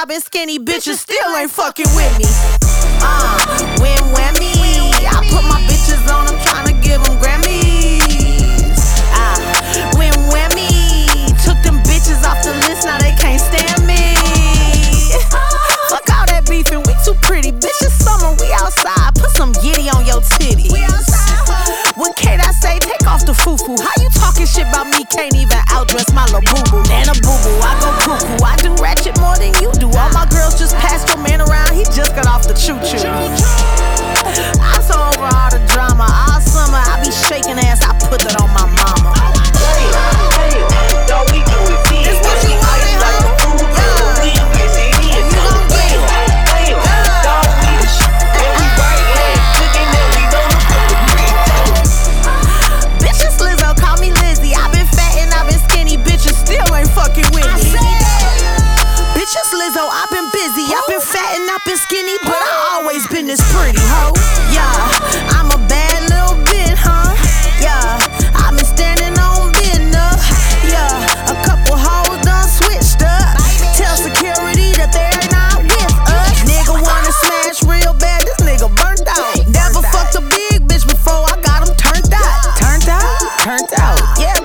I've been skinny, bitches still ain't fucking with me. Win whammy. I put my bitches on, I'm tryna give them Grammys. Win whammy. Took them bitches off the list, now they can't stand me. Fuck all that beefing, we too pretty. Bitches summer, we outside. Put some Yitty on your titties. What can't I say? Take off the foo-foo. How you talking shit about me? Can't even outdress my lil' boo-boo. Nana boo-boo, I go cuckoo. I do ratchet more than you do. All my girls just passed your man around. He just got off the choo-choo. I'm so over all the drama. All summer I be shaking ass. I put that on my mama. It's what you want, I've been busy, I've been fat and I've been skinny, but I always been this pretty, ho. Yeah, I'm a bad little bit, huh? Yeah, I've been standing on business. Yeah, a couple hoes done switched up. Tell security that they're not with us. Nigga wanna smash real bad, this nigga burnt out. Never fucked a big bitch before, I got him turned out. Turned out? Turned out, yeah.